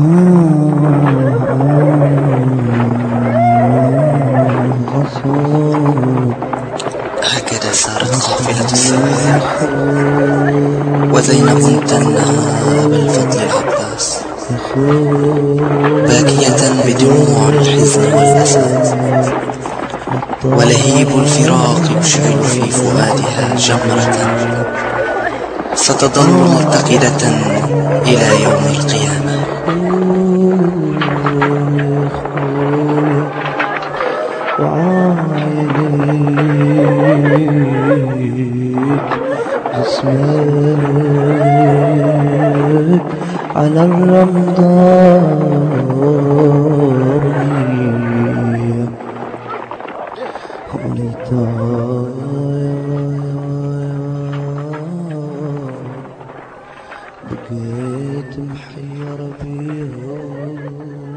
هكذا سارت قافلة السماء، وزينب تنهى بالفضل العباس، باكية بدموع الحزن والأسى، ولهيب الفراق يشعل في فؤادها جمرة ستظل متقدة إلى يوم القيامة. جسمك على الرمضان بقيت محير بيهم.